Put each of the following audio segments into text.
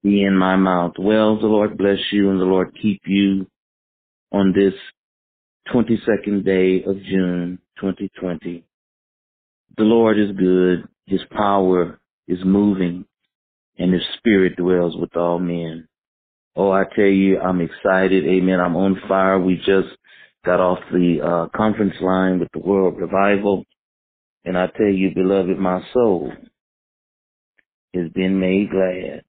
be in my mouth. Well, the Lord bless you and the Lord keep you on this 22nd day of June 2020. The Lord is good. His power is moving and His Spirit dwells with all men. Oh, I tell you, I'm excited. Amen. I'm on fire. We just got off the conference line with the World Revival. And I tell you, beloved, my soul has been made glad.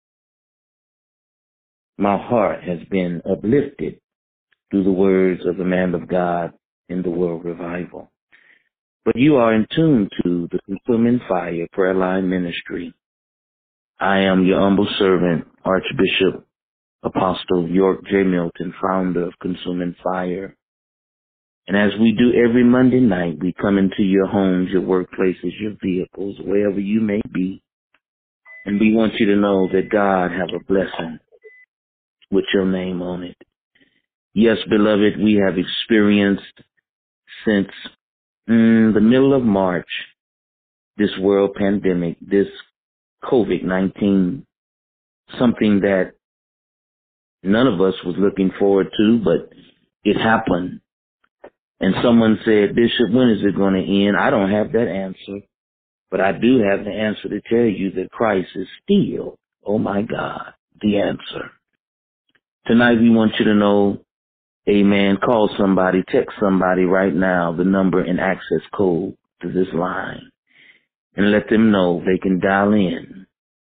My heart has been uplifted through the words of the man of God in the World Revival. But you are in tune to the Consuming Fire Prayer Line Ministry. I am your humble servant, Archbishop Apostle York J. Milton, founder of Consuming Fire. And as we do every Monday night, we come into your homes, your workplaces, your vehicles, wherever you may be. And we want you to know that God have a blessing with your name on it. Yes, beloved, we have experienced since the middle of March this world pandemic, this COVID-19, something that none of us was looking forward to, but it happened. And someone said, Bishop, when is it going to end? I don't have that answer, but I do have the answer to tell you that Christ is still, oh my God, the answer. Tonight we want you to know, amen, call somebody, text somebody right now, the number and access code to this line, and let them know they can dial in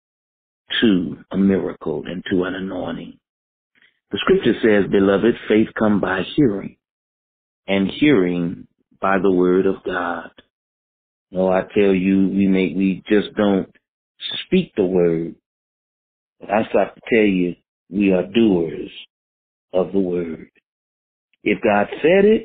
to a miracle and to an anointing. The scripture says, beloved, faith come by hearing, and hearing by the word of God. No, I tell you, we just don't speak the word. But I start to tell you, we are doers of the word. If God said it,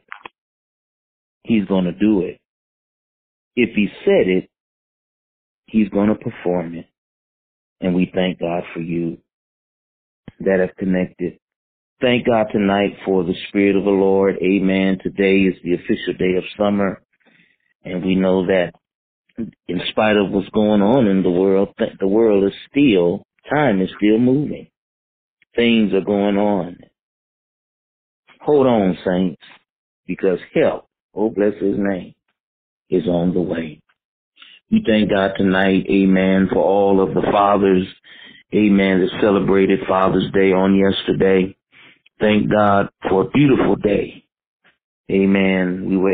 He's going to do it. If He said it, He's going to perform it. And we thank God for you that have connected. Thank God tonight for the Spirit of the Lord. Amen. Today is the official day of summer. And we know that in spite of what's going on in the world is still, time is still moving. Things are going on. Hold on, saints, because help, oh bless His name, is on the way. We thank God tonight, amen, for all of the fathers, amen, that celebrated Father's Day on yesterday. Thank God for a beautiful day. Amen. We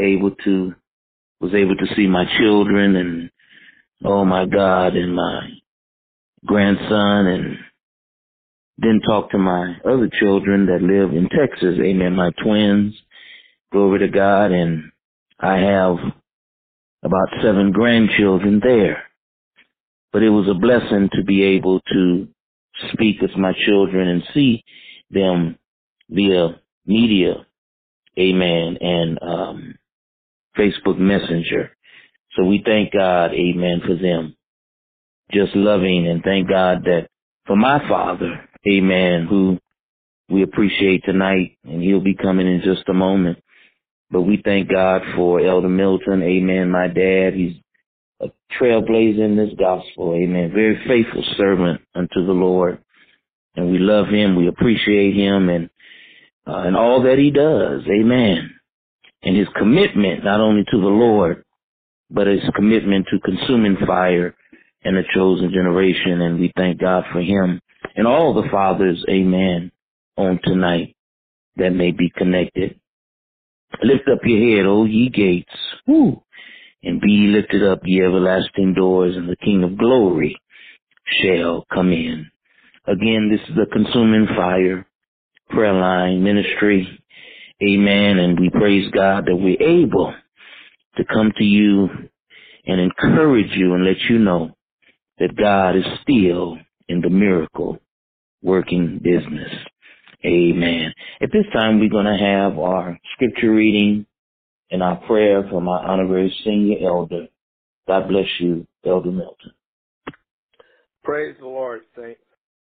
was able to see my children and, oh my God, and my grandson, and then talk to my other children that live in Texas. Amen. My twins. Glory to God. And I have about 7 grandchildren there. But it was a blessing to be able to speak with my children and see them via media. Amen. And Facebook Messenger. So we thank God, amen, for them just loving, and thank God that for my father, amen, who we appreciate tonight, and he'll be coming in just a moment. But we thank God for Elder Milton, amen, my dad. He's a trailblazer in this gospel, amen, very faithful servant unto the Lord. And we love him, we appreciate him, and all that he does, amen. And his commitment, not only to the Lord, but his commitment to Consuming Fire and the chosen generation. And we thank God for him and all the fathers, amen, on tonight that may be connected. Lift up your head, O ye gates, woo, and be ye lifted up, ye everlasting doors, and the King of glory shall come in. Again, this is the Consuming Fire Prayer Line Ministry, amen, and we praise God that we're able to come to you and encourage you and let you know that God is still in the miracle working business. Amen. At this time, we're going to have our scripture reading and our prayer from our honorary senior elder. God bless you, Elder Milton. Praise the Lord, saints.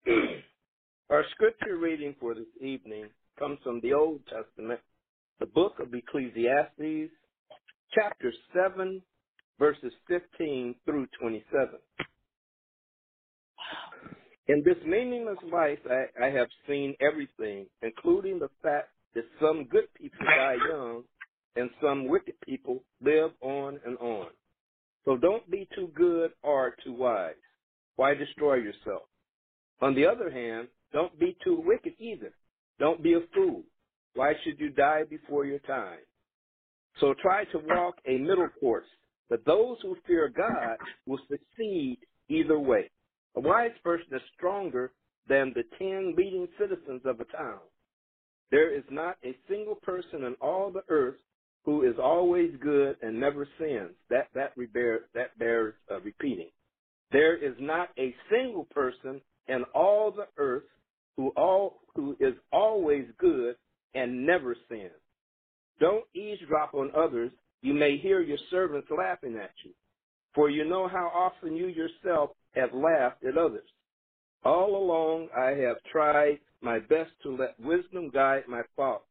Our scripture reading for this evening comes from the Old Testament, the book of Ecclesiastes, chapter 7, verses 15 through 27. In this meaningless life, I have seen everything, including the fact that some good people die young and some wicked people live on and on. So don't be too good or too wise. Why destroy yourself? On the other hand, don't be too wicked either. Don't be a fool. Why should you die before your time? So try to walk a middle course, that those who fear God will succeed either way. A wise person is stronger than the 10 leading citizens of a town. There is not a single person in all the earth who is always good and never sins. That bears repeating. There is not a single person in all the earth who is always good and never sins. Don't eavesdrop on others. You may hear your servants laughing at you, for you know how often you yourself have laughed at others. All along I have tried my best to let wisdom guide my thoughts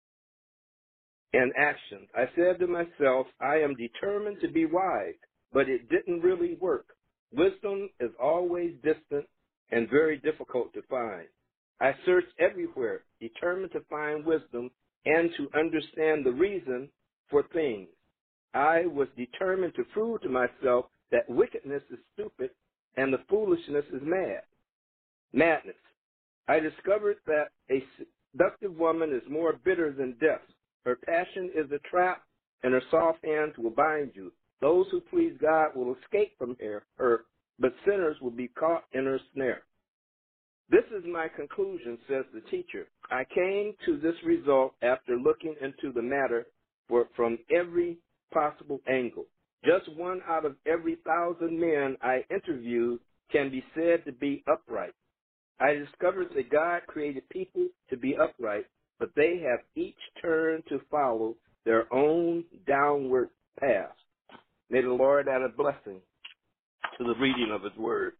and actions. I said to myself, I am determined to be wise, but it didn't really work. Wisdom is always distant and very difficult to find. I searched everywhere, determined to find wisdom and to understand the reason for things. I was determined to prove to myself that wickedness is stupid and the foolishness is madness. I discovered that a seductive woman is more bitter than death. Her passion is a trap, and her soft hands will bind you. Those who please God will escape from her, but sinners will be caught in her snare. This is my conclusion, says the teacher. I came to this result after looking into the matter from every possible angle. Just one out of every 1,000 men I interviewed can be said to be upright. I discovered that God created people to be upright, but they have each turned to follow their own downward path. May the Lord add a blessing to the reading of his word.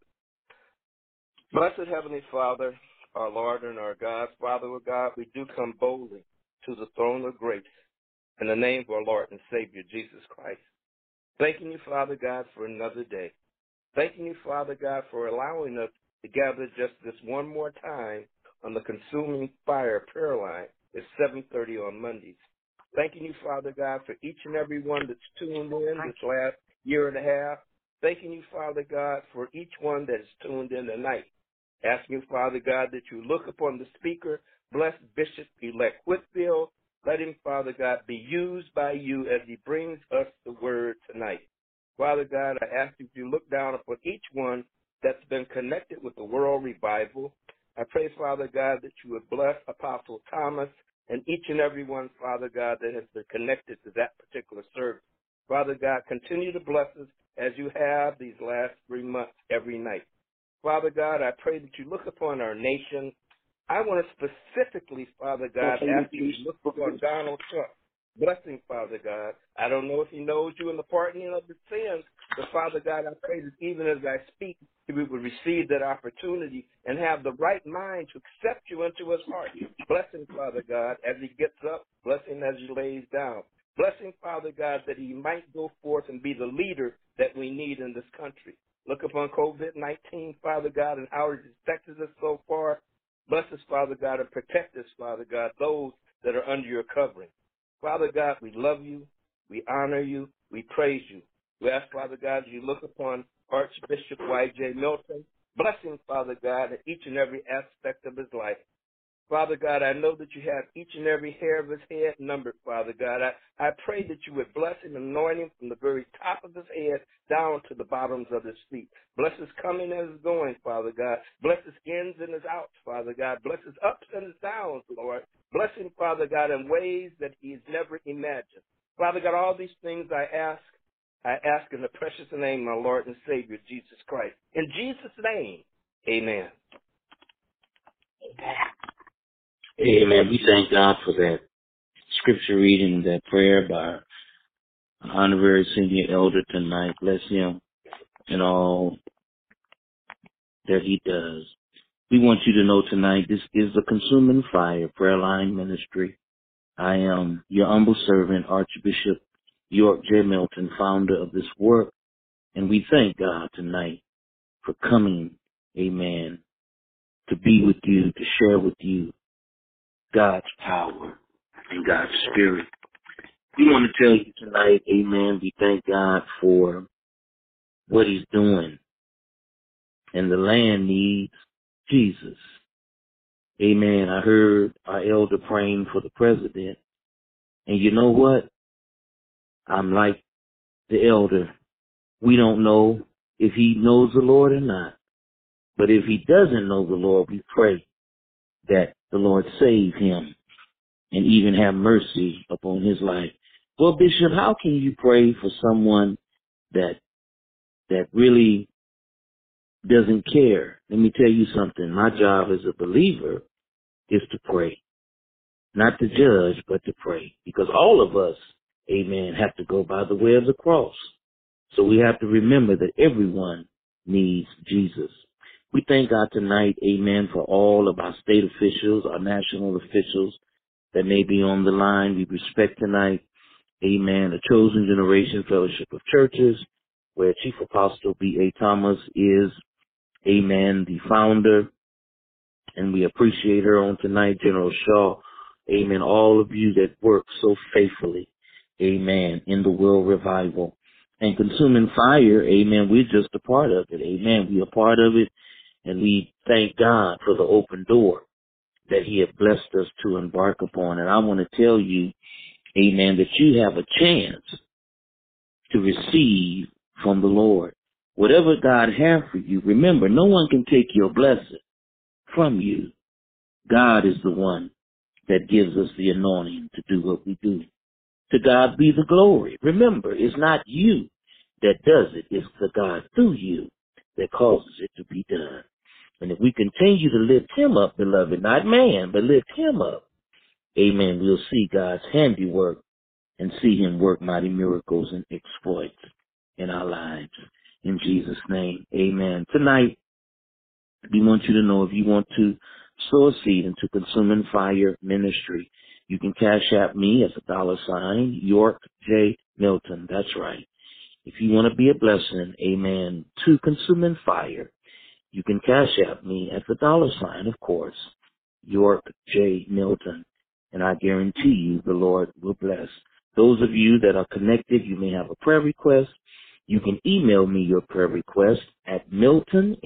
Blessed Heavenly Father, our Lord and our God, Father of God, we do come boldly to the throne of grace in the name of our Lord and Savior, Jesus Christ. Thanking you, Father God, for another day. Thanking you, Father God, for allowing us to gather just this one more time on the Consuming Fire prayer line at 7:30 on Mondays. Thanking you, Father God, for each and every one that's tuned in this last year and a half. Thanking you, Father God, for each one that is tuned in tonight. Asking you, Father God, that you look upon the speaker, bless Bishop-elect Whitfield. Let him, Father God, be used by you as he brings us the word tonight. Father God, I ask you to look down upon each one that's been connected with the World Revival. I pray, Father God, that you would bless Apostle Thomas and each and every one, Father God, that has been connected to that particular service. Father God, continue to bless us as you have these last 3 months every night. Father God, I pray that you look upon our nation. I want to specifically, Father God, ask you to look upon Donald Trump. Blessing, Father God. I don't know if he knows you in the pardoning of his sins, but Father God, I pray that even as I speak, we would receive that opportunity and have the right mind to accept you into his heart. Blessing, Father God, as he gets up. Blessing as he lays down. Blessing, Father God, that he might go forth and be the leader that we need in this country. Look upon COVID-19, Father God, and how it has affected us so far. Bless us, Father God, and protect us, Father God, those that are under your covering. Father God, we love you, we honor you, we praise you. We ask, Father God, you look upon Archbishop Y.J. Milton, blessing, Father God, in each and every aspect of his life. Father God, I know that you have each and every hair of his head numbered, Father God. I pray that you would bless him, anoint him from the very top of his head down to the bottoms of his feet. Bless his coming and his going, Father God. Bless his ins and his outs, Father God. Bless his ups and his downs, Lord. Bless him, Father God, in ways that he's never imagined. Father God, all these things I ask in the precious name of my Lord and Savior, Jesus Christ. In Jesus' name, amen. Amen. We thank God for that scripture reading, that prayer by our honorary senior elder tonight. Bless him and all that he does. We want you to know tonight, this is the Consuming Fire Prayer Line Ministry. I am your humble servant, Archbishop York J. Milton, founder of this work, and we thank God tonight for coming, amen, to be with you, to share with you God's power and God's Spirit. We want to tell you tonight, amen, we thank God for what he's doing. And the land needs Jesus. Amen. I heard our elder praying for the president. And you know what? I'm like the elder. We don't know if he knows the Lord or not. But if he doesn't know the Lord, we pray that the Lord save him and even have mercy upon his life. Well, Bishop, how can you pray for someone that really doesn't care? Let me tell you something. My job as a believer is to pray. Not to judge, but to pray. Because all of us, amen, have to go by the way of the cross. So we have to remember that everyone needs Jesus. We thank God tonight, amen, for all of our state officials, our national officials that may be on the line. We respect tonight, amen, the Chosen Generation Fellowship of Churches, where Chief Apostle B.A. Thomas is, amen, the founder. And we appreciate her on tonight, General Shaw. Amen. All of you that work so faithfully, amen, in the World Revival. And Consuming Fire, amen, we're just a part of it. Amen. We are part of it, and we thank God for the open door that he has blessed us to embark upon. And I want to tell you, amen, that you have a chance to receive from the Lord. Whatever God has for you, remember, no one can take your blessing from you. God is the one that gives us the anointing to do what we do. To God be the glory. Remember, it's not you that does it. It's the God through you that causes it to be done. And if we continue to lift him up, beloved, not man, but lift him up, amen, we'll see God's handiwork and see him work mighty miracles and exploits in our lives. In Jesus' name, amen. Tonight, we want you to know if you want to sow a seed into Consuming Fire Ministry, you can cash app me as $, York J. Milton. That's right. If you want to be a blessing, amen, to Consuming Fire, you can cash app me at $, of course, York J. Milton. And I guarantee you the Lord will bless. Those of you that are connected, you may have a prayer request. You can email me your prayer request at Milton,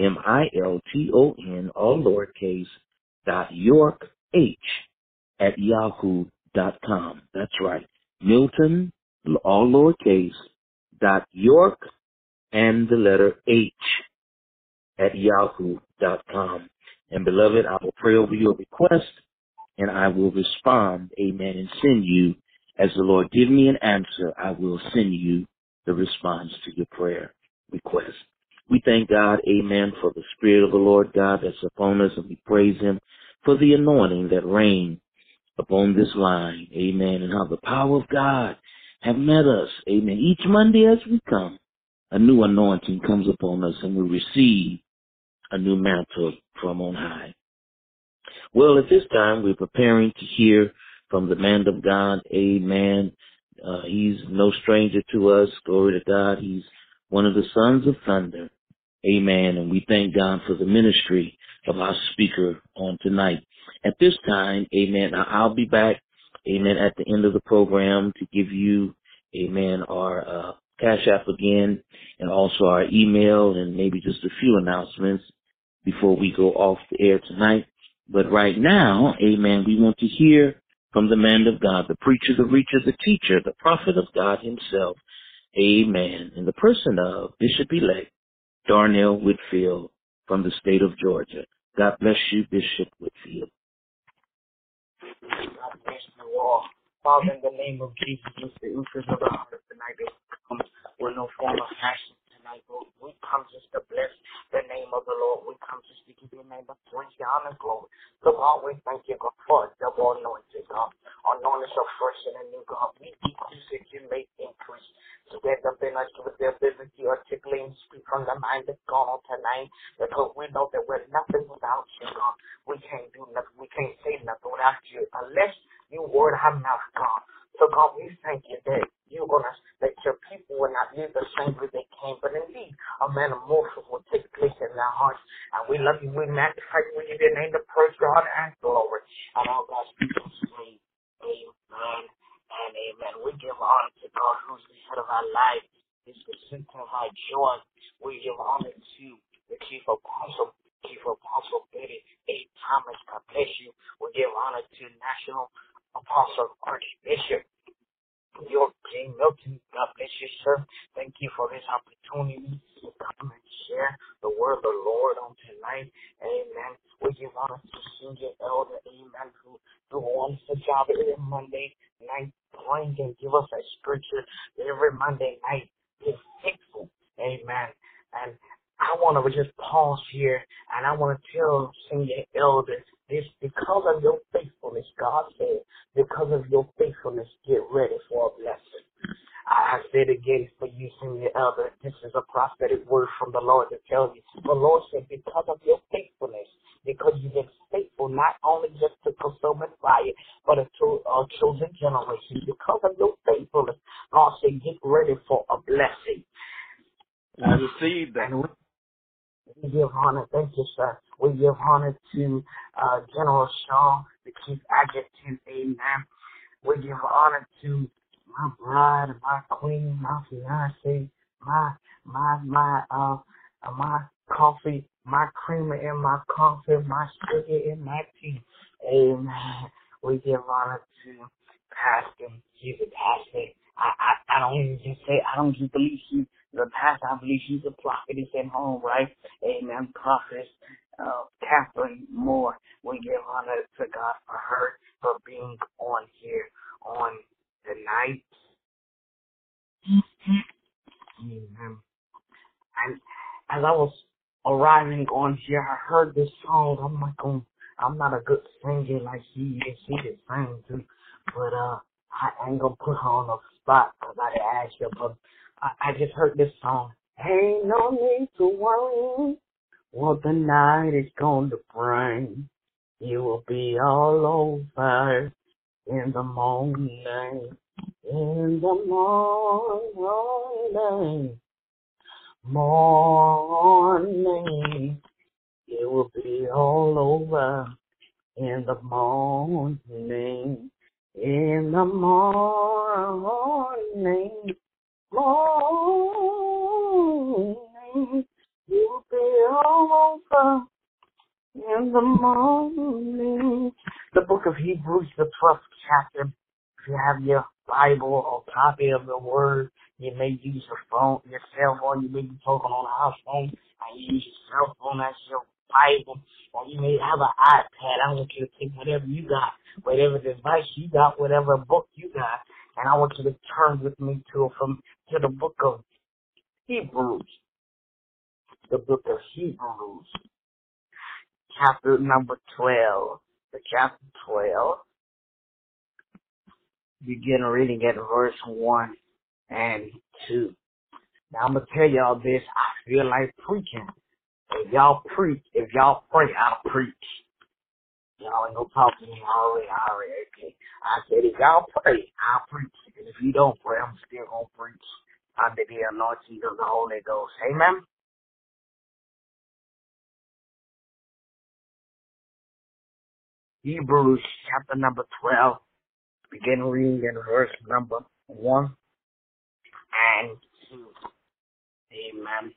MILTON, all lowercase, .York H at yahoo.com. That's right. Milton, all lowercase, .York and the letter H at yahoo.com. And beloved, I will pray over your request and I will respond, amen, and send you, as the Lord give me an answer, I will send you the response to your prayer request. We thank God, amen, for the Spirit of the Lord God that's upon us, and we praise him for the anointing that reigns upon this line, amen, and how the power of God have met us, amen. Each Monday as we come, a new anointing comes upon us, and we receive a new mantle from on high. Well, at this time, we're preparing to hear from the man of God, amen. He's no stranger to us, glory to God. He's one of the sons of thunder, amen. And we thank God for the ministry of our speaker on tonight. At this time, amen, I'll be back, amen, at the end of the program to give you, amen, our Cash App again, and also our email, and maybe just a few announcements before we go off the air tonight. But right now, amen, we want to hear from the man of God, the preacher, the reacher, the teacher, the prophet of God himself, amen, in the person of Bishop-elect Darnell Whitfield from the state of Georgia. God bless you, Bishop Whitfield. God bless you all. Father, in the name of Jesus, the ushers of our heart tonight, they come with no form of passion tonight, Lord. We come just to bless the name of the Lord. We come just to give your name the praise, the honor, and glory. So, God, we thank you, God, for the double anointing, God. Anointing so fresh and anew, God. We decrease that you may increase. So get up in us with the ability to articulate and speak from the mind of God on tonight, because we know that we're nothing without you, God. We can't do nothing. We can't say nothing without you unless you word our mouth, God. So, God, we thank you that you're going to, that your people will not live the same way they came, but indeed a metamorphosis will take place in our hearts. And we love you. We magnify you. We give your name to praise, God, and glory. And all God's people say, amen and amen. We give honor to God, who's the head of our life. It's the center of our joy. We give honor to the Chief Apostle Betty A. Thomas. God bless you. We give honor to National Apostle Archbishop York King Milton. God bless you, sir. Thank you for this opportunity to come and share the word of the Lord on tonight. Amen. We give honor to Senior Elder, amen, who do a wonderful job every Monday night praying and give us a scripture every Monday night. Be faithful. Amen. And I want to just pause here, and I want to tell Senior Elder this: because of your faithfulness, God said, because of your faithfulness, get ready for a blessing. I said again for you, Senior Elder, this is a prophetic word from the Lord to tell you. The Lord said, because of your faithfulness, because you've been faithful not only just to consuming fire, but to a chosen generation. Because of your faithfulness, God said, get ready for a blessing. I received that. And we give honor, thank you, sir. We give honor to General Shaw, the Chief Adjutant, amen. We give honor to my bride, my queen, my fiance, my coffee, my creamer in my coffee, my sugar in my tea. Amen. We give honor to Pastor. He's a pastor. I don't even just say, I don't just believe he's the pastor. I believe she's a prophetess at home, right? Amen. Prophetess Catherine Moore. We give honor to God for her, for being on here on tonight. Amen. And as I was arriving on here, I heard this song. I'm like, I'm not a good singer like she is. She can sing too, but I ain't gonna put her on the spot because I asked her. But I just heard this song. Ain't no need to worry what the night is going to bring. You will be all over in the morning. In the morning, it will be all over in the morning. In the morning, it will be all over in the morning. The book of Hebrews, the 12th chapter. If you have your Bible or copy of the Word, you may use your phone, your cell phone. You may be talking on a house phone, and you use your cell phone as your Bible, or you may have an iPad. I want you to take whatever you got, whatever device you got, whatever book you got, and I want you to turn with me to the book of Hebrews. The book of Hebrews, chapter number 12. The chapter 12. Begin reading at verse 1 and 2. Now I'm going to tell y'all this. I feel like preaching. If y'all preach, if y'all pray, I'll preach. Y'all ain't going to talk to me already. Okay. I said if y'all pray, I'll preach. And if you don't pray, I'm still going to preach under the anointing of the Holy Ghost. Amen? Hebrews chapter number 12. Begin reading in verse number 1 and 2. Amen.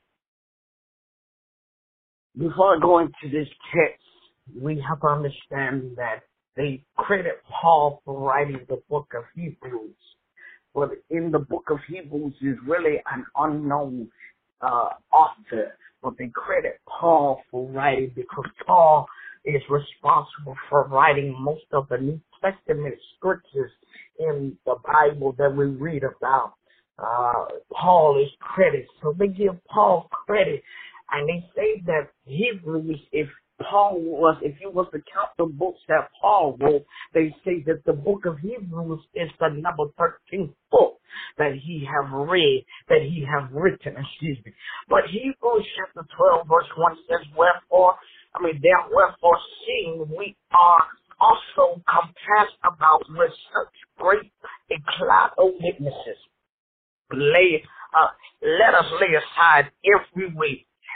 Before I go into this text, we have to understand that they credit Paul for writing the book of Hebrews. But in the book of Hebrews is really an unknown author. But they credit Paul for writing because Paul is responsible for writing most of the New Testament scriptures in the Bible that we read about. Paul is credited. So they give Paul credit. And they say that Hebrews, if you was to count the books that Paul wrote, they say that the book of Hebrews is the number 13th book that he have read, that he have written, But Hebrews chapter 12 verse 1 says, wherefore seeing we are also compassed about with such great a cloud of witnesses, let us lay aside every weight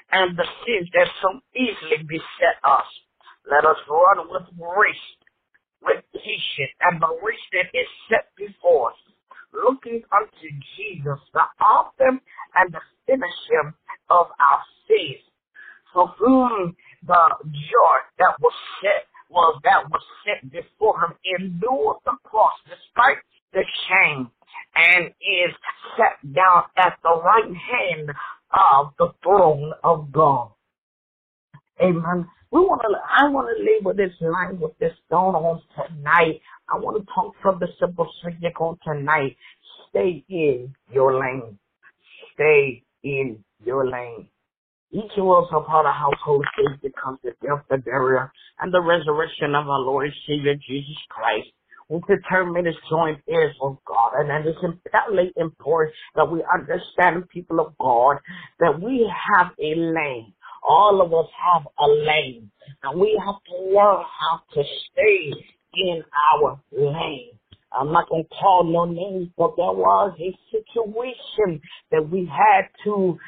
and the sins that so easily beset us. Let us run with grace, with patience, and the race that is set before us, looking unto Jesus, the author and the finisher of our faith, for whom the joy that was set before him endured the cross despite the shame, and is set down at the right hand of the throne of God. Amen. I want to label this line with this stone on tonight. I want to talk from the simple subject on tonight. Stay in your lane. Stay in your lane. Each of us are part of household faith that comes the death, the burial, and the resurrection of our Lord and Savior Jesus Christ. We determine as joint heirs of God, and it is imperatively important that we understand, people of God, that we have a lane. All of us have a lane, and we have to learn how to stay in our lane. I'm not going to call no names, but there was a situation that we had to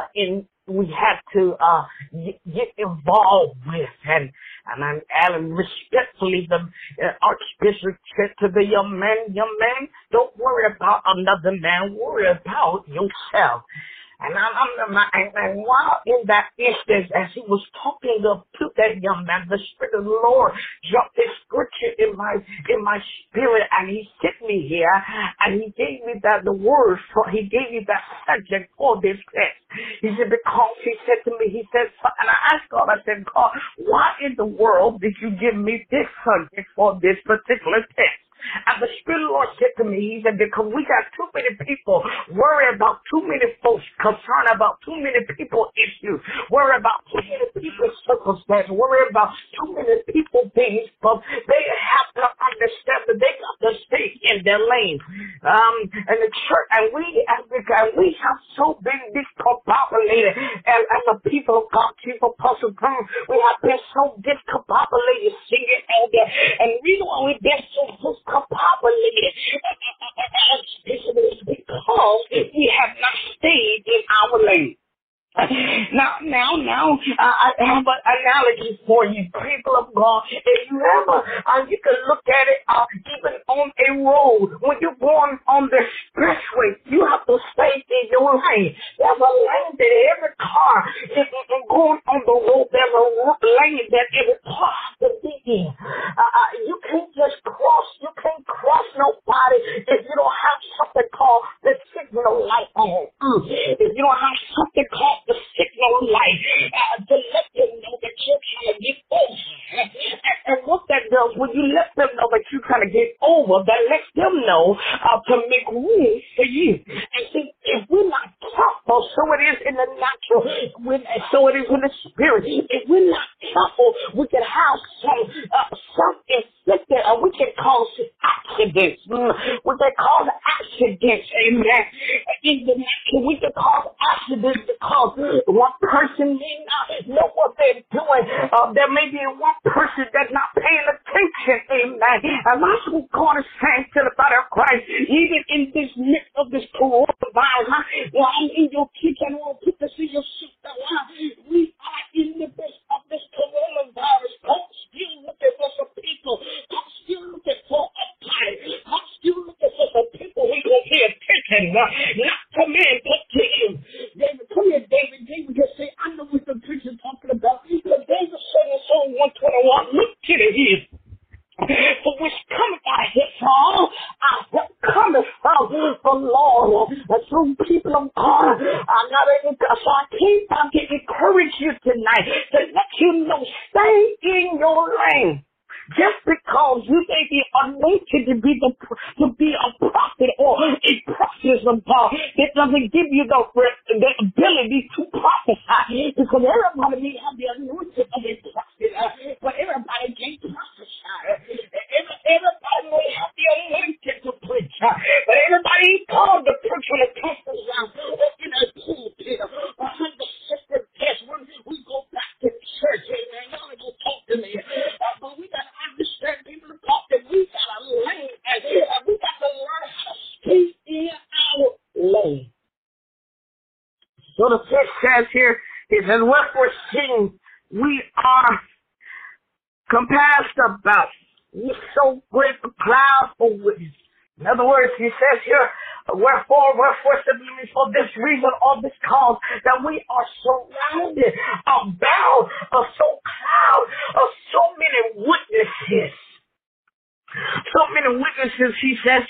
get involved with, and respectfully, the Archbishop said to the young man, don't worry about another man, worry about yourself. And while in that instance, as he was talking to that young man, the Spirit of the Lord dropped this scripture in my spirit, and he hit me here, and he gave me the word he gave me that subject for this text. He said, because he said to me, and I asked God, I said, God, why in the world did you give me this subject for this particular text? And the Spirit of the Lord said to me, he said, because we got too many people worry about too many folks, concerned about too many people issues, worry about too many people's circumstances, worry about too many people things, but they have to understand that they got to stay in their lane. And the church, and we have so been discombobulated, and as a people of God, Chief Apostle Brown, we have been so discombobulated singing all that, and the reason why we've been so discombobulated is because we have not stayed in our lane. Now, I have an analogy for you, people of God. If you ever, you can look at it even on a road. When you're going on the expressway, you have to stay in your lane. There's a lane that every car is going on the road. There's a lane that every car has to be in. You can't just cross. You can't cross nobody if you don't have something called the signal light on. If you don't have something called the signal light to let them know that you're trying to get over. And what that does, when you let them know that you're trying to get over, that lets them know to make room for you. And see, if we're not careful, so it is in the natural, so it is in the spirit. If we're not careful, we can have some inflicted, or we can cause accidents. We can cause accidents, amen. In the natural, we can cause accidents because one person may not know what they're doing. There may be one person that's not paying attention, amen. And that's what God is saying to the body of Christ, even in this midst of this coronavirus. While I'm in your kitchen, I want to put this in your sister. We are in the midst of this coronavirus. God still looking for some people. God still looking for a body. God still looking for some people who will pay attention, not to men, but to him. David, come here, David. David just say, I know what the preacher's talking about. But David said in Psalm 121, look to the hills. For which cometh our help from? Our help cometh from the Lord. And so people of God, so I can encourage you tonight to let you know, stay in your lane. Just because you may be anointed to be a prophet or a prophetess of God, it doesn't give you the ability to prophesy. Because everybody may have the anointing of a prophet, but everybody can't prophesy. Everybody may have the anointing to preach, but everybody ain't called to preach when it comes to in a pulpit or on the sacred test. When we go back to church, amen, y'all ain't gonna talk to me. But we got to understand, people of God, that we got a lane, and we got to learn how to stay in our lane. So the text says here, his says, wherefore seeing we are compassed about with so great a cloud of witnesses. In other words, he says here, wherefore, simply for this reason or this cause, that we are surrounded about of so cloud of so many witnesses. So many witnesses, he says,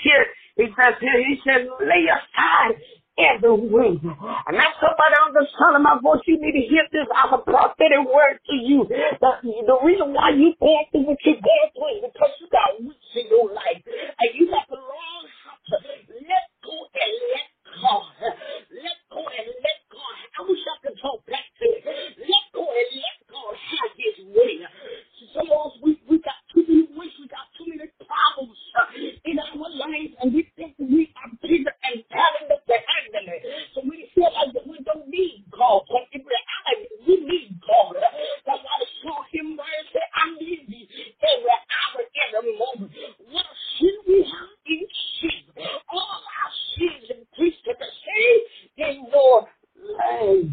lay aside every weight. And that's somebody on the sound of my voice. You need to hear this. I'm a prophetic word to you. The reason why you going through what you're going through is because you got weeks in your life. And you got to learn how to let go and let God. Let go and let God. I wish I could talk back to it. Let go and let God have his way. Some of us, we got too many ways. We got too many problems in our lives. And we think we are bigger and talented to handle it. So we feel like that we don't need God. But in reality, we need God. That's why I saw him where he said, I need thee every hour, every moment. What a sin we have in sin. All our sins and priests to the same in your life.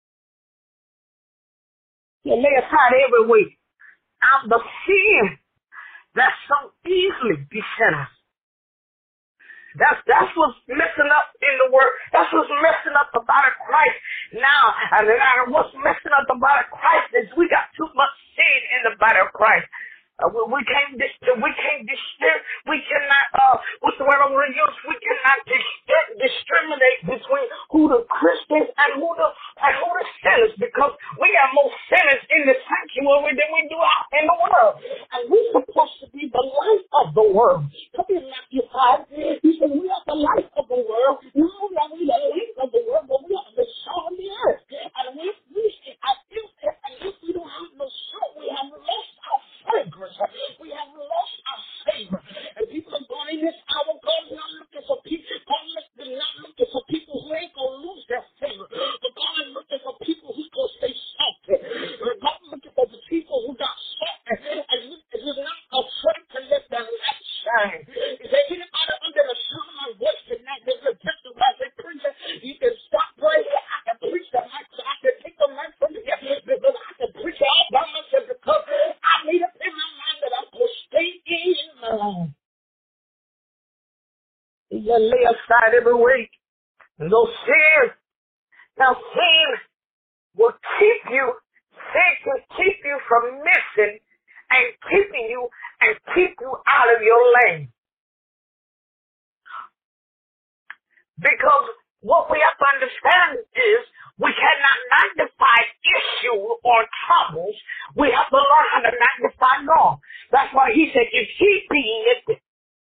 You lay aside every weight of the sin that so easily beset us. That's what's messing up in the world. That's what's messing up the body of Christ now. And what's messing up the body of Christ is we got too much sin in the body of Christ. We cannot, what's the word I'm going to use? We cannot discriminate between who the Christians and who the sinners, because we got more sinners in the sanctuary than we do out in the world. And we're supposed to be the light of the world. Come in Matthew 5. He said, we are the light of the world. Not only are we the light of the world, but we are the salt of the earth. And if we don't have no salt, we have lost our fragrance. We have lost our favor. And people are going in this hour, God's not looking for people. God is not looking for people who ain't going to lose their favor. But God is looking for people who's going to stay salty. God is looking for the people who got salty and who's not afraid to let their light shine. Is there anybody under the sound of my voice tonight that can testify as a preacher? You can stop right here. I can preach the mic, so I can take the mic from here because I can preach all by myself because I made up in my mind that I'm going to stay in my life. You got to lay aside every weight and those sins. Now, sin will keep you from missing and keep you out of your lane. Because what we have to understand is we cannot magnify issues or troubles. We have to learn how to magnify God. That's why he said, if he be lifted,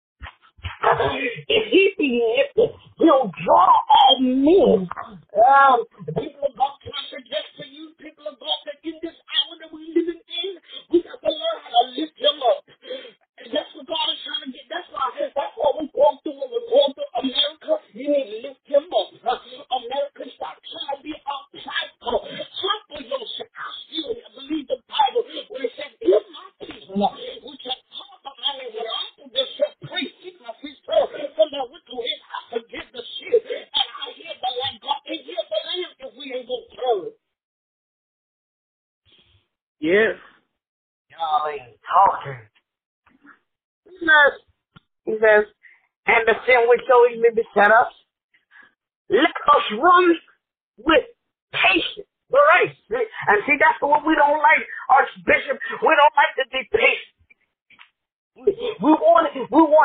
he'll draw all men. People of God, can I suggest to you, people of God, that in this hour that we're living in, we have to learn how to lift him up. And that's what God is trying to get. That's what we're going through when we're going through America. You need to lift him up. America, stop trying to be all prideful. Humble yourself. I still believe the Bible when it says, if my people, which have come up on me with all of this, pray, seek my feet, from their wicked ways, I forgive the sin. And I hear the land. God can hear the land if we ain't going to turn. Yes. Y'all ain't talking. He says, and the sin which so easily beset us, let us run with patience the race. And see, that's what we don't like, Archbishop. We don't like to be patient. We want it.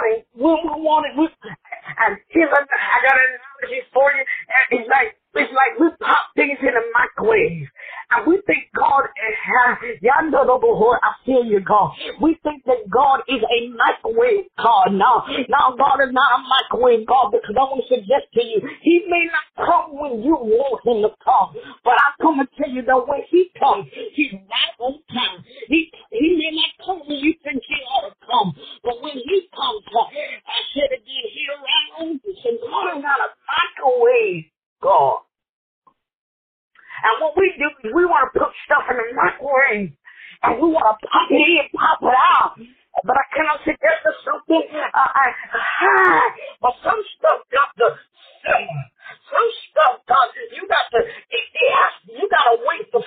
And here's I got an analogy for you. And it's like we pop things in a microwave. And we think God is, I feel you, God. We think that God is a microwave God. No, God is not a microwave God, because I want to suggest to you, he may not come when you want him to come. But I come and tell you that when he comes, he's right on time. He may not come when you think he ought to come. But when he comes, I said again, he around. And God is not a microwave God. And what we do is we want to put stuff in the microwave and we want to pop it in, pop it out. But I cannot suggest something. But some stuff got to simmer. Some stuff got you got to wait for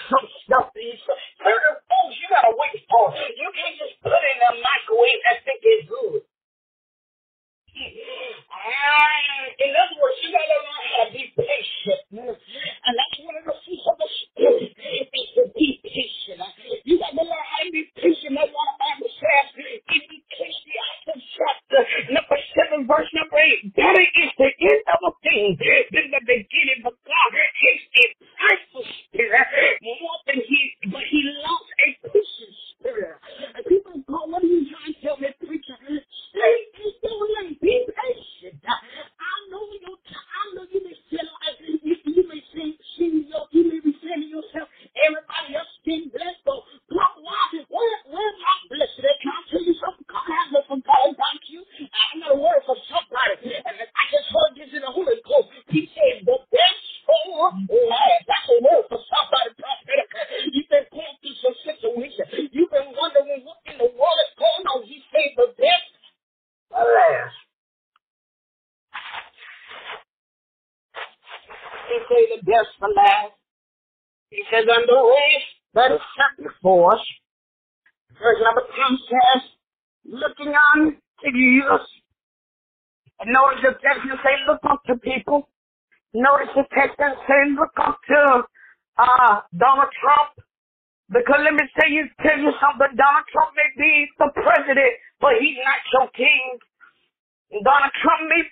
Yes, the last. He says, on the race that is set before us, verse number 10 says, looking on to Jesus. And notice the text doesn't say look up to people. Notice the text doesn't say look up to Donald Trump. Because let me tell you something, Donald Trump may be the president, but he's not your king. Donald Trump may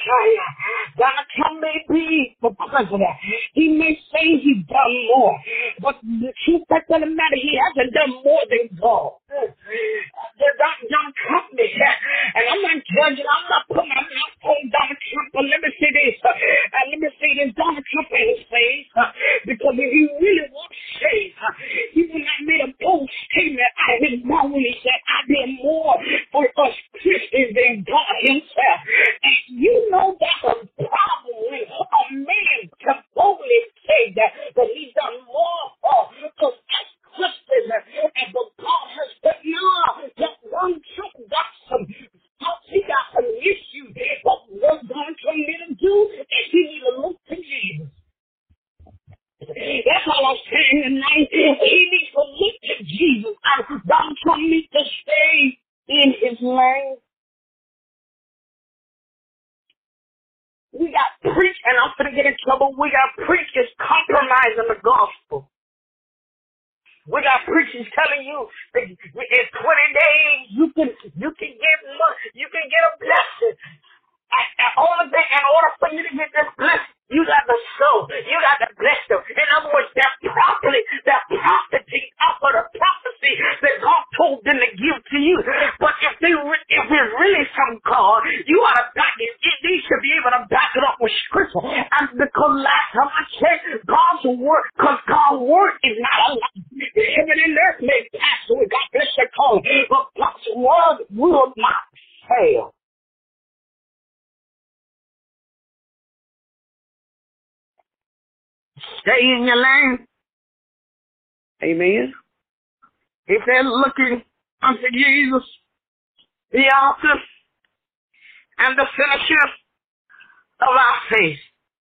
be the president. He may say he's done more, but the truth fact of the matter, he hasn't done more than God. Donald Trump may have, and I'm not judging, I'm not putting my mouth on Donald Trump, but let me say this, Donald Trump ain't saved, because if he really was saved, he would not made a bold statement out of his mouth when he said, I did more for us Christians than God himself. And you know that's a problem when a man can boldly say that he's done more for us as Christians, and but God has said, no, that one Trump got some, he got some issues, but what God told me to do is he need to look to Jesus. That's all I'm saying tonight. He needs to look to Jesus. Donald Trump needs to stay in his lane. We got preach, and I'm going to get in trouble. We got preachers compromising the gospel. We got preachers telling you that in 20 days you can get a blessing. And only thing, in order for you to get this blessing, you got to sow. You got to bless them. In other words, they're profiting off of the prophecy that God told them to give to you. But if it's really from God, you ought to back it. They should be able to back it up with scripture. And because last time I checked, God's word, because God's word is not a lie. Heaven and earth may pass away. God bless your call. But God's word will not fail. Stay in your lane. Amen. If they're looking unto Jesus, the author and the finisher of our faith.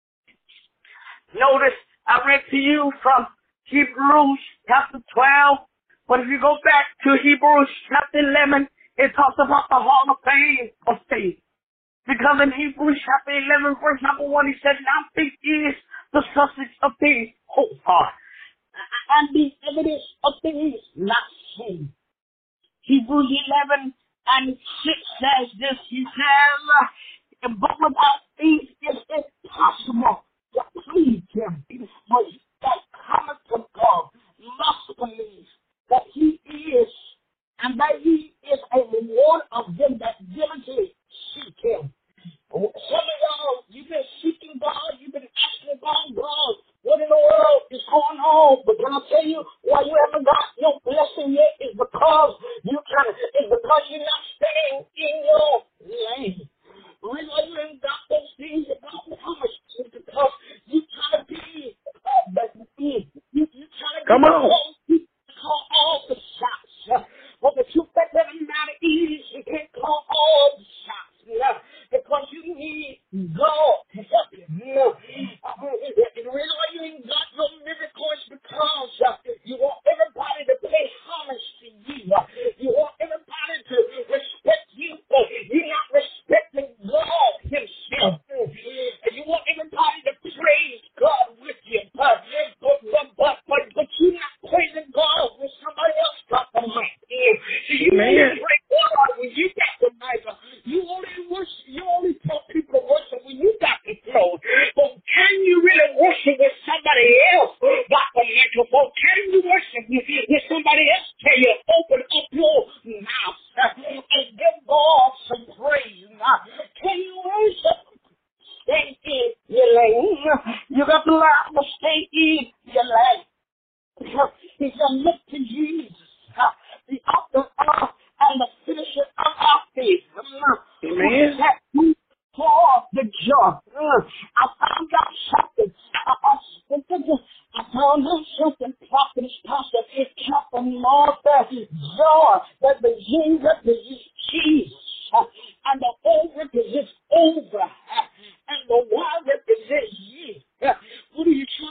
Notice I read to you from Hebrews chapter 12, but if you go back to Hebrews chapter 11, it talks about the hall of fame of faith. Because in Hebrews chapter 11, verse number 1, he said, now faith is the substance of things hoped for, and the evidence of things not seen. Hebrews 11 and 6 says this, he says, but without faith it is impossible to please him. But that cometh to God must believe that he is, and that he is a reward of them that diligently seek him. Some of y'all, you've been seeking God, you've been asking God, what in the world is going on? But can I tell you why you haven't got your blessing yet is because you're not staying in your lane. The reason why you ain't got those things about how much is because you trying to be you trying to come on. Call all the shots. But the truth that doesn't matter is you can't call all the shots. Because you need God to help you. The reason why you ain't got no miracles because you want everybody to pay homage to you. You want everybody to respect you, but you're not respecting God himself. And you want everybody to praise God with you, but you're not praising God when somebody else got the mic. So you only praise God when you got the mic. You only tell people to worship when you got the throne. But can you really worship when somebody else got the microphone? Can you worship when somebody else tell you open up your mouth and give God some praise? Can you worship? Stay in your lane. You got to learn to stay in your lane. He said, look to Jesus, the author and the finisher of our faith. Amen. For the joy. I found out something. I found out something. Prophet Pastor Captain Martha. Joy that represents Jesus. And the O represents over. And the Y represents you. What are you trying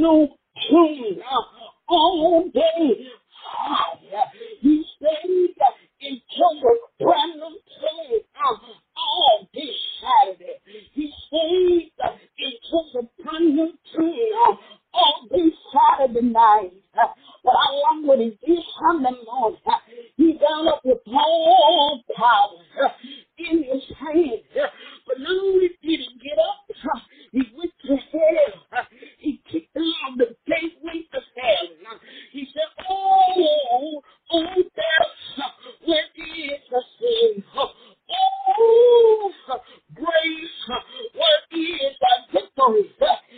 new tune all day. He stayed into a brand new tune all this Saturday. He stayed into a brand new tune all this Saturday night. But I love what he did Sunday morning. He got up with all power in his hand. But not only did he get up, he went to hell. He kicked down the gateway to hell. He said, oh, death, where is the sin? Oh, grace, where is the victory?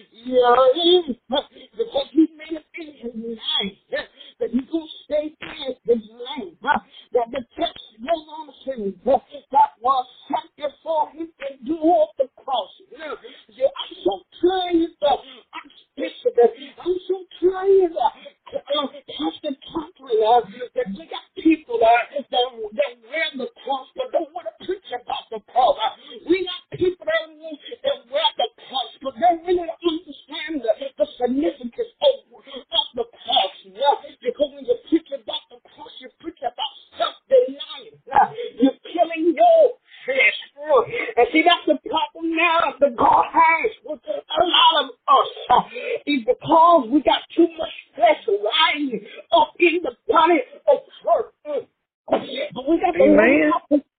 Yeah, because he made it in his life that he's going to stay in his life. That the text goes on to say that was set before he can do off the cross. See, I'm so tired of I'm so tired of Pastor Conklin that we got people that wear the cross but don't want to preach about the cross. We got people that wear the cross but they really don't understand the significance of the cross. Because when you preach about the cross, you preach about self-denying. You're killing your flesh. And see, that's the problem now that God has with a lot of us. Is because we got too much flesh lying up in the body of church. But we got to learn how to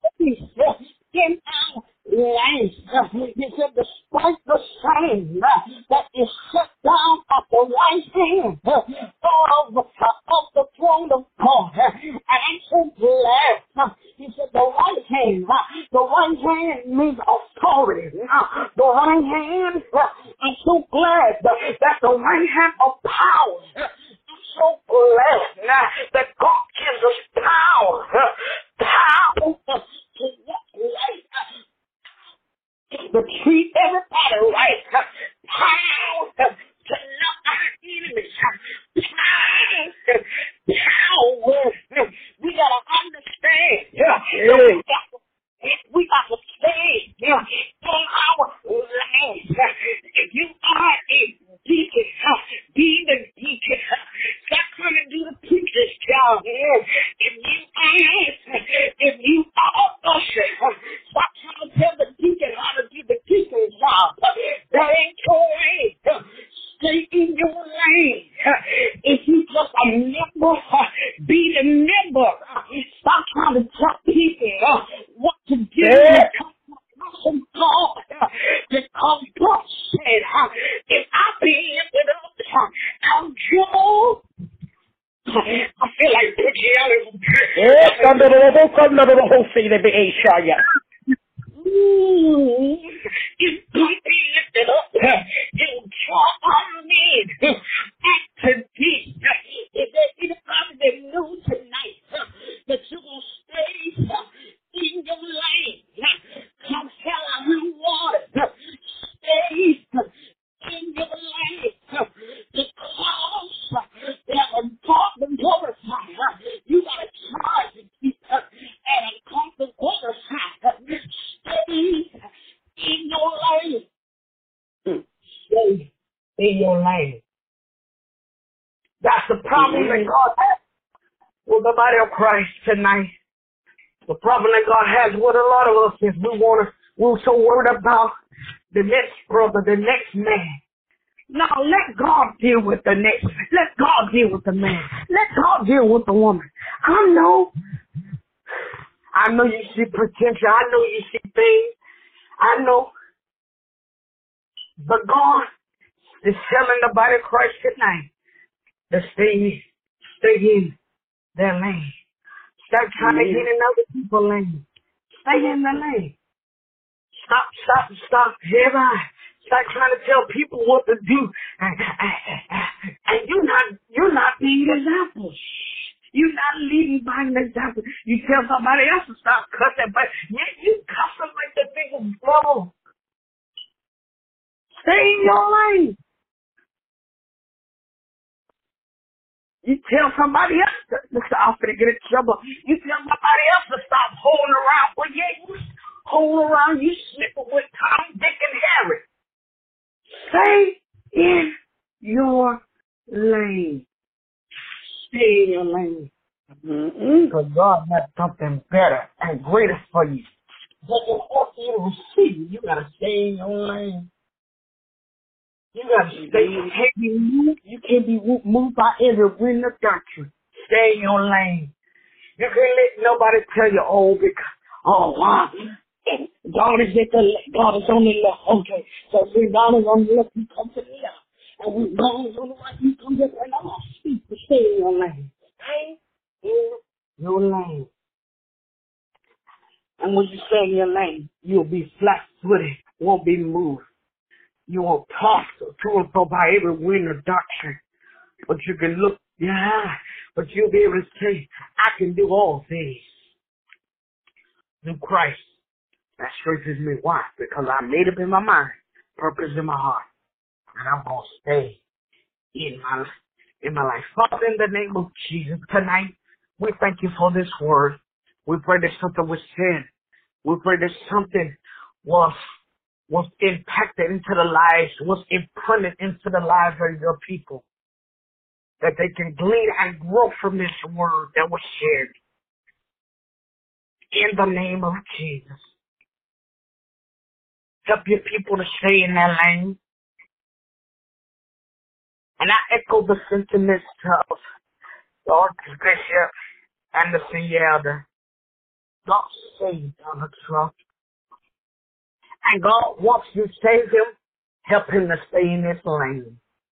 in our life. He said, despite the shame that is set down at the right hand of the throne of God. And I'm so glad. He said, the right hand means authority. The right hand, I'm so glad that the right hand of power. I'm so glad that God gives us power to walk right, to treat everybody right, power to knock our enemies, power. We gotta understand. We got to stay on our land. If you are a deacon, be the deacon. Stop trying to do the preacher's job. If you are usher, stop trying to tell the deacon how to do the deacon's job. That ain't your way. Stay in your lane. If you just a member, be the member. Stop trying to tell people what to do. From God, because God said, if I be lifted up, I'll draw. I feel like preaching. If I be lifted up, it'll draw all men to thee. If there's anybody that knows tonight that you're going to stay in your lane, come hell or high water, stay in your lane, because there's God to glorify. You got to try to keep and come to glorify. Stay in your lane. Stay in your lane. That's the problem that God has with the body of Christ tonight. The problem that God has with a lot of us is we're so worried about the next brother, the next man. Now let God deal with the next. Let God deal with the man. Let God deal with the woman. I know you see potential. I know you see things. I know. But God is telling the body of Christ tonight to stay in their lane. Stop trying to get in other people's lane. Stay in the lane. Stop. Everybody. Stop trying to tell people what to do. And you're not being an example. You're not leading by an example. You tell somebody else to stop cussing, but yet you cussing like the biggest devil. Stay in your lane. You tell somebody else to stop to get in trouble. You tell somebody else to stop holding around. Well, yeah, you hold around, you sleeping with Tom, Dick, and Harry. Stay in your lane. Stay in your lane. Because God has something better and greater for you. But in order for you to receive, you got to stay in your lane. You got to stay. You can't be moved by every wind of doctrine. Stay in your lane. You can't let nobody tell you, wow, God is on the left. Okay, so when God is on the left, you come to the left. And when God is on the right, you come to the right. I'm speak to stay in your lane. Stay in your lane. And when you stay in your lane, you'll be flat-footed, won't be moved. You won't toss to and fro by every wind of doctrine. But you can look, but you'll be able to say, I can do all things through Christ. That strengthens me. Why? Because I made up in my mind, purpose in my heart, and I'm going to stay in my life. Father, in the name of Jesus, tonight, we thank you for this word. We pray that something was said. We pray that something was impacted into the lives, was imprinted into the lives of your people, that they can glean and grow from this word that was shared. In the name of Jesus. Help your people to stay in that lane. And I echo the sentiments of the Archbishop and the senior elder. God save Donald Trump. And God wants you to save him. Help him to stay in this lane.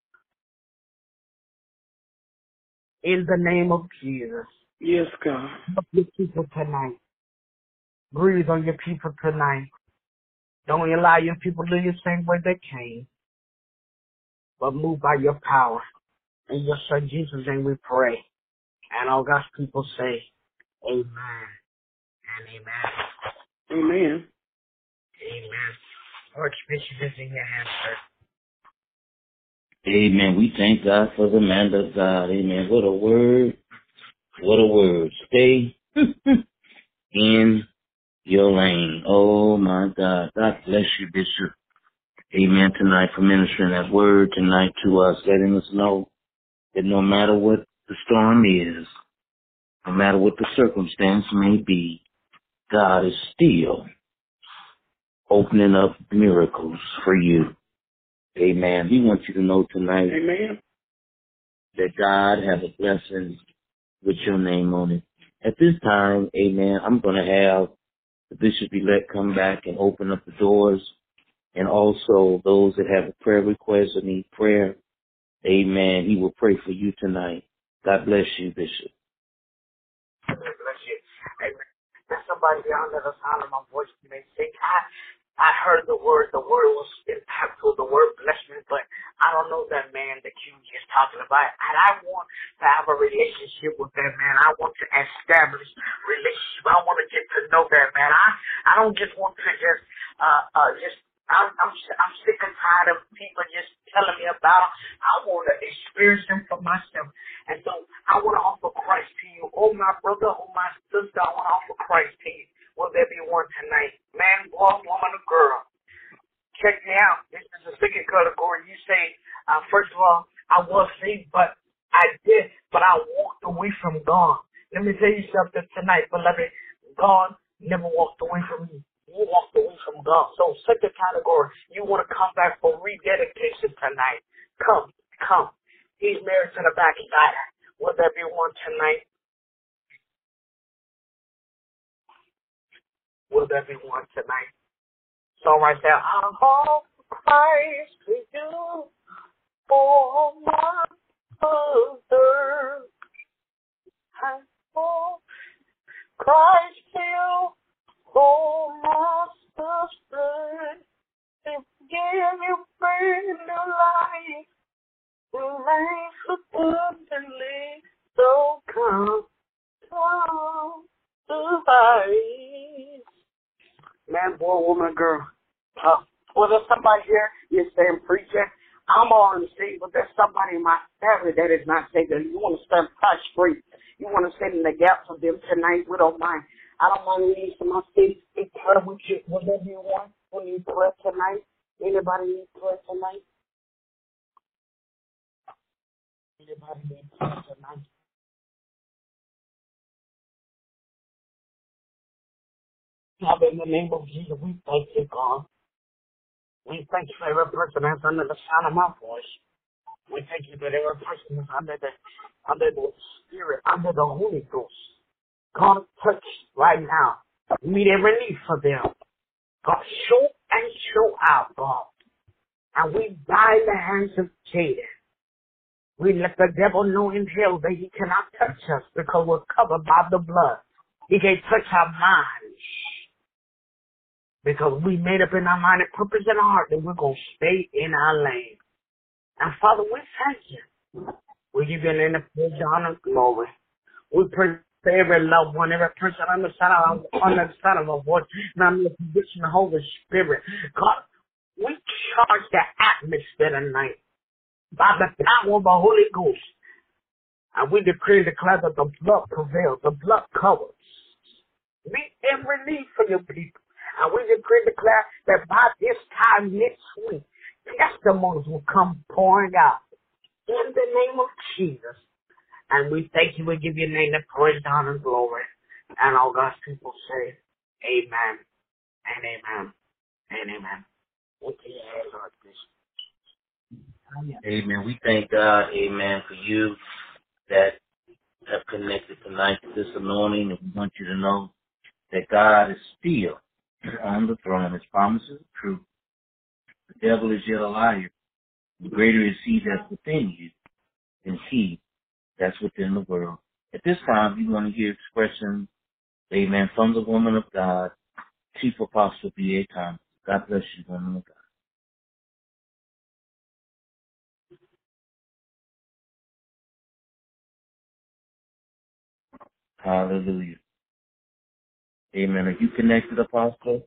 In the name of Jesus. Yes, God. Help your people tonight. Breathe on your people tonight. Don't allow your people to live the same way they came. But move by your power. In your son Jesus' name we pray. And all God's people say, amen and amen. Amen. Amen. Archbishop is in your hands, sir. Amen. We thank God for the man of God. Amen. What a word. What a word. Stay in your lane. Oh, my God. God bless you, Bishop. Amen. Tonight for ministering that word tonight to us, letting us know that no matter what the storm is, no matter what the circumstance may be, God is still opening up miracles for you. Amen. We want you to know tonight, Amen, that God has a blessing with your name on it. At this time, amen, I'm going to have the Bishop-elect come back and open up the doors, and also those that have a prayer request or need prayer, amen, he will pray for you tonight. God bless you, Bishop. God bless you. Amen. There's somebody down there, the sound of my voice, you may think, I heard the word was impactful, the word blessed me, but I don't know that man that you just talking about. And I want to have a relationship with that man. I want to establish relationship. I want to get to know that man. I don't just want to I'm sick and tired of people just telling me about him. I want to experience him for myself. And so I want to offer Christ to you. Oh, my brother, oh, my sister, I want to offer Christ to you. Will there be one tonight? Man, boy, woman, or girl. Check me out. This is the second category. You say, first of all, I was saved, but I walked away from God. Let me tell you something tonight, beloved. God never walked away from you. You walked away from God. So second category, you want to come back for rededication tonight. Come. He's married to the backslider. Will there be one tonight? Will there be one tonight? So right there, I offer Christ to you for my mother. I offer Christ to you for my sister. To give you free life, life abundantly. So come to life. Man, boy, woman, girl. Well, there's somebody here, you're saying, preacher, I'm already saved, but there's somebody in my family that is not saved. You want to stand prostrate. You want to stand in the gap for them tonight. We don't mind. I don't mind leading to my faith in prayer with you. Will there be one who needs prayer tonight? Anybody need prayer tonight? Anybody need prayer tonight? Father, in the name of Jesus, we thank you, God. We thank you for every person that's under the sound of my voice. We thank you that every person is under the Spirit, under the Holy Ghost. God, touch right now. Meet every need for them. God, show and show out, God. And we bind the hands of Satan. We let the devil know in hell that he cannot touch us because we're covered by the blood. He can't touch our minds because we made up in our mind and purpose in our heart that we're going to stay in our lane. And Father, we thank you. We give you an praise, honor, and glory. We pray for every loved one, every person on the side of our voice, and under the conviction of the Holy Spirit. God, we charge the atmosphere tonight by the power of the Holy Ghost. And we decree and declare that the blood prevails, the blood covers. Meet every need for your people. And we decree and declare that by this time next week, testimonies will come pouring out. In the name of Jesus. And we thank you. We give your name the praise, honor, and glory. And all God's people say, amen, and amen, and amen. Amen. We thank God, amen, for you that have connected tonight to this anointing. And we want you to know that God is still on the throne. His promises are true. The devil is yet a liar. The greater is he that's within you than he that's within the world. At this time, you're going to hear expressions, amen, from the woman of God, Chief Apostle B.A. Thomas. God bless you, woman of God. Hallelujah. Amen. Are you connected, Apostle?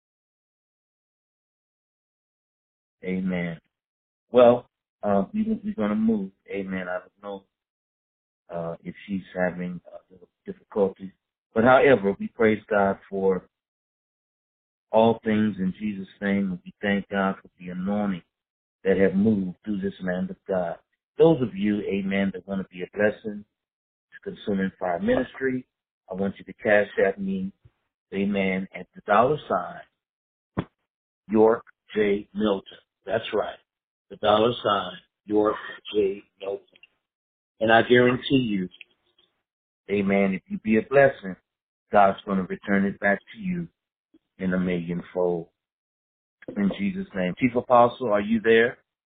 Amen. Well, we're going to move. Amen. I don't know if she's having difficulties. But however, we praise God for all things in Jesus' name. And we thank God for the anointing that have moved through this man of God. Those of you, amen, that want to be a blessing to Consuming Fire Ministry, I want you to cash at me, amen, at the $, York J. Milton. That's right. The $, York J. Milton. And I guarantee you, amen, if you be a blessing, God's going to return it back to you in a millionfold. In Jesus' name. Chief Apostle, are you there?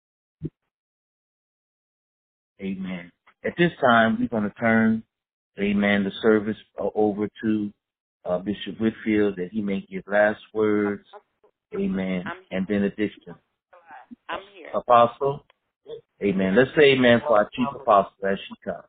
Amen. At this time, we're going to turn, amen, the service over to Bishop Whitfield that he may give last words, amen, and benediction. I'm here. Apostle, amen. Let's say amen for our Chief Apostle as she comes.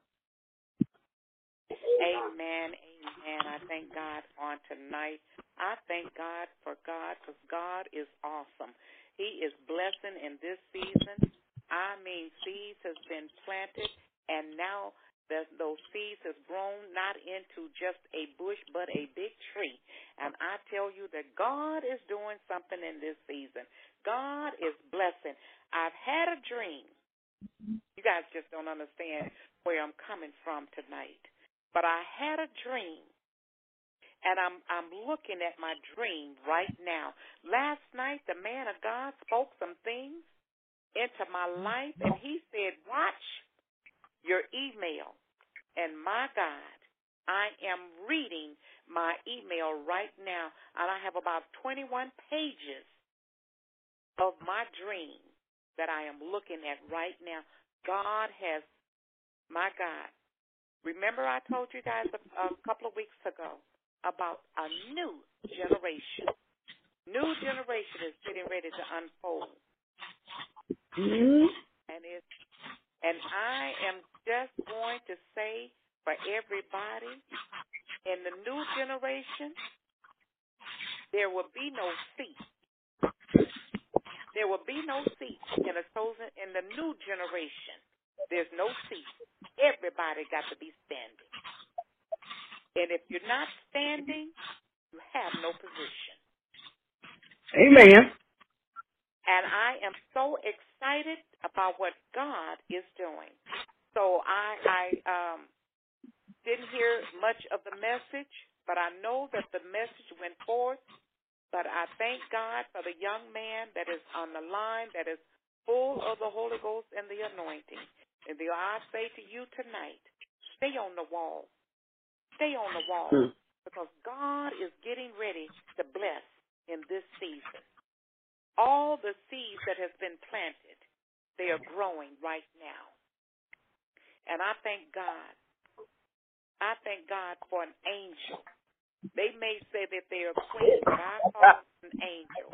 Amen, amen. I thank God on tonight. I thank God because God is awesome. He is blessing in this season. I mean, seeds has been planted, and now those seeds has grown not into just a bush, but a big tree. And I tell you that God is doing something in this season. God is blessing. I've had a dream. You guys just don't understand where I'm coming from tonight. But I had a dream, and I'm looking at my dream right now. Last night, the man of God spoke some things into my life, and he said, watch your email. And my God, I am reading my email right now, and I have about 21 pages of my dream that I am looking at right now. God has, my God, remember I told you guys a couple of weeks ago about a new generation. New generation is getting ready to unfold. And I am just going to say for everybody, in the new generation, there will be no seat. There will be no seat in the new generation. There's no seat. Everybody got to be standing. And if you're not standing, you have no position. Amen. And I am so excited about what God is doing. So I didn't hear much of the message, but I know that the message went forth. But I thank God for the young man that is on the line, that is full of the Holy Ghost and the anointing. And I say to you tonight, stay on the wall. Stay on the wall. Because God is getting ready to bless in this season. All the seeds that have been planted, they are growing right now. And I thank God. I thank God for an angel. They may say that they are queen, but I call it an angel.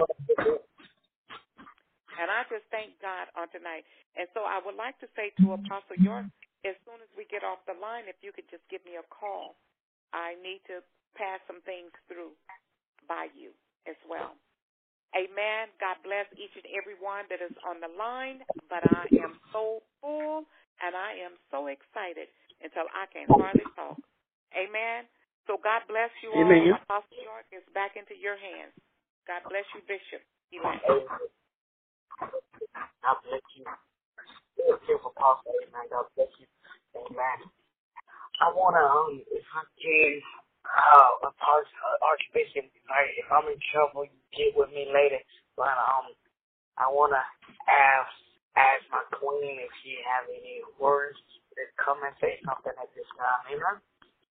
And I just thank God on tonight. And so I would like to say to Apostle York, as soon as we get off the line, if you could just give me a call. I need to pass some things through by you as well. Amen. God bless each and every one that is on the line. But I am so full and I am so excited until I can hardly talk. Amen. So God bless you all. Amen. Apostle York is back into your hands. God bless you, Bishop. Amen. God bless you. Beautiful Apostle. Amen. God bless you. Amen. I want to, if I can, Archbishop, if I'm in trouble, you get with me later. But I want to ask my queen if she have any words to come and say something at this time. Amen.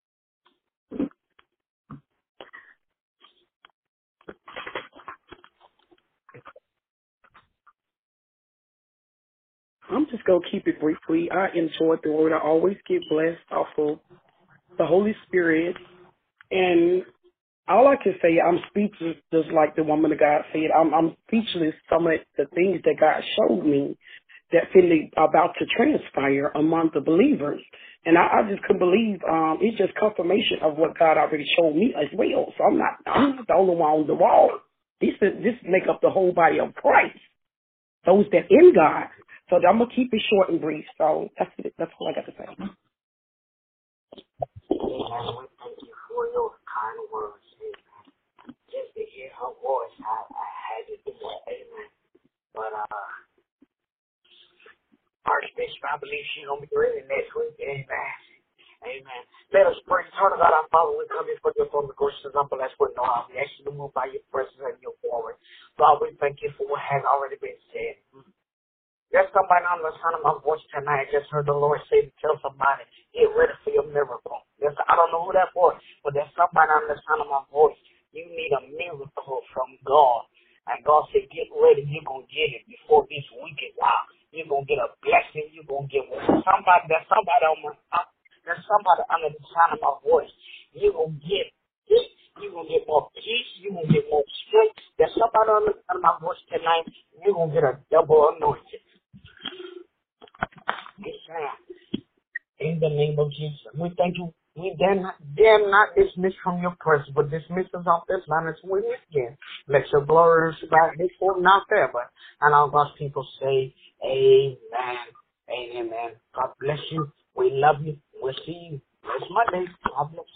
I'm just going to keep it briefly. I enjoyed the word. I always get blessed off of the Holy Spirit. And all I can say, I'm speechless, just like the woman of God said. I'm speechless some of the things that God showed me that really about to transpire among the believers. And I just couldn't believe it's just confirmation of what God already showed me as well. So I'm not the only one on the wall. This make up the whole body of Christ, those that in God. So I'm going to keep it short and brief. So that's it. That's all I got to say. Amen. We thank you for your kind words. Amen. Just to hear her voice, I had to do that. Amen. But Archbishop, I believe she's going to be ready next week. Amen. Amen. Let us pray. Turn to God our Father. We come before your throne of grace and blessed with no harm. We ask you to move by your presence and your glory. Lord, we thank you for what has already been said. There's somebody on the sound of my voice tonight. I just heard the Lord say to tell somebody, get ready for your miracle. I don't know who that was, but there's somebody on the sound of my voice. You need a miracle from God. And God said, get ready. You're going to get it before this week is out. You're going to get a blessing. You're going to get one. There's somebody under the sound of my voice. You're going to get it. You're going to get more peace. You're going to get more strength. There's somebody on the sound of my voice tonight. You're going to get a double anointing. In the name of Jesus, we thank you. We dare not dismiss from your presence, but dismiss us off this line until we meet again. Let your glory back before not there, but and all God's people say, Amen. Amen. God bless you. We love you. We'll see you next Monday. God bless you.